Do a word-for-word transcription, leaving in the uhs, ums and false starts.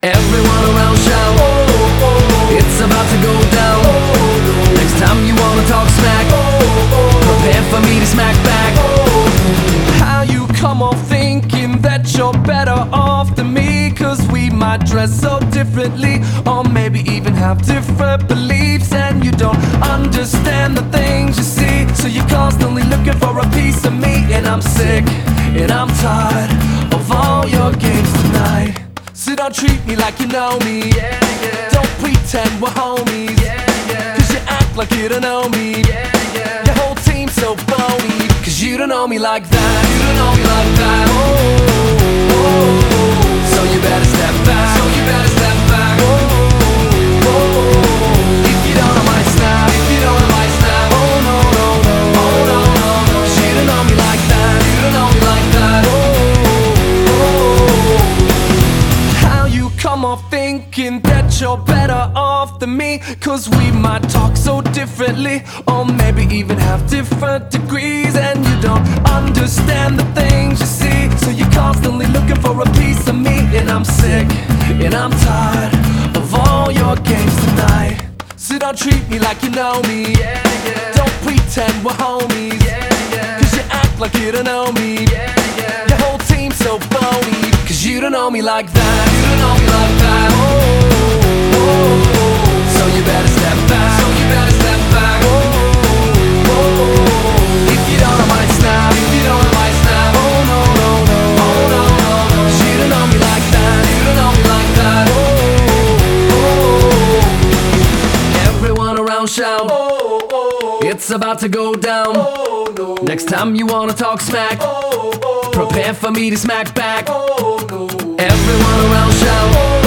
Everyone around shout, oh, oh, it's about to go down. Oh, next time you wanna talk smack, oh, prepare for me to smack back. Oh, how you come off thinking that you're better off than me? Cause we might dress so differently, or maybe even have different beliefs. And you don't understand the things you see, so you're constantly looking for a piece of me. And I'm sick, and I'm tired of all your games tonight. So don't treat me like you know me, yeah, yeah. Don't pretend we're homies, yeah, yeah. Cause you act like you don't know me, yeah, yeah. Your whole team's so phony, cause you don't know me like that. You don't know me like that. Oh, oh, oh, oh. So you better step back. So you better step back. Oh, oh, oh. If you don't know my snap, if you don't know my snap. Oh no, no, no. Oh no, no, no. Cause you don't know me like that. You don't know me like that. Oh, come off thinking that you're better off than me, cause we might talk so differently, or maybe even have different degrees. And you don't understand the things you see, so you're constantly looking for a piece of me. And I'm sick, and I'm tired of all your games tonight. So don't treat me like you know me, yeah, yeah. Don't pretend we're homies, yeah, yeah. Cause you act like you don't know me, yeah, yeah. Your whole team's so phony, cause you don't know me like that. You don't know me like that. Oh, oh, oh. So you better step back. So you better step back. Oh, oh, oh. If you don't know my snap, if you don't know my snap. Oh no, no, no. Oh no, no, no. Cause you don't know me like that. You don't know me like that. Oh, oh, oh. Everyone around shout, oh, oh. It's about to go down. Oh, no. Next time you wanna talk smack, oh, oh. Prepare for me to smack back. Oh, no. Everyone around shout, oh.